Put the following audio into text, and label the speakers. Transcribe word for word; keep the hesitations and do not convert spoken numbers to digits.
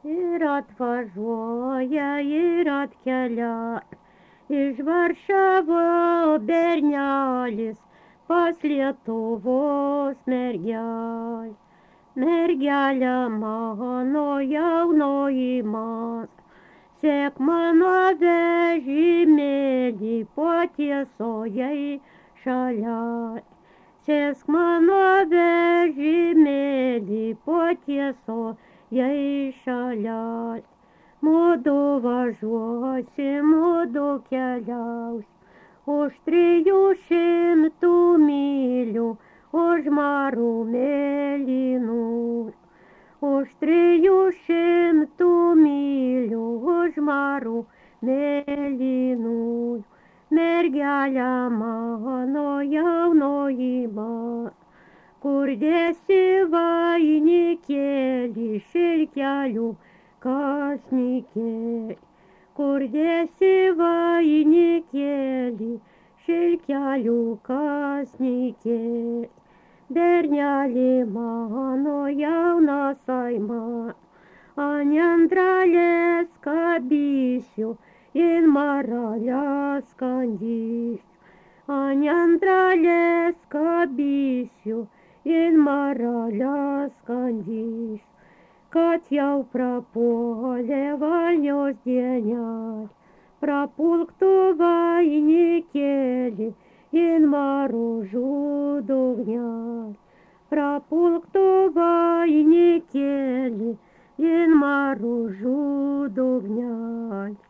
Speaker 1: Ir atvažiuoja, ir atkelia iš Varšavo bernelis pas Lietuvos mergelę. Mergelė mano jaunoji man, sek mano vežimėlį po tiesojai šalia. Sėsk mano vežimėlį po tiesojai šalia. Mudu važiuosim, mudu keliausim už trijų šimtų mylių, už marų mėlynų. Už trijų šimtų mylių, už marų mėlynų. Mergelė mano jaunoji man, kur dėsi vainikėlį šilkelių kasnikėlį. Kur dėsi vainikėlį šilkelių kasnikėlį. Bernelį mano jaunasai man, ant antralės kabysiu, in maralę skandysiu. Ant antralės kabysiu, in maralę skandysiu. Kad jau prapuolė valios dienelė, prapulk tu vainikėlį, in maružų dugnelį. Prapulk tu vainikėlį, in maružų dugnelį.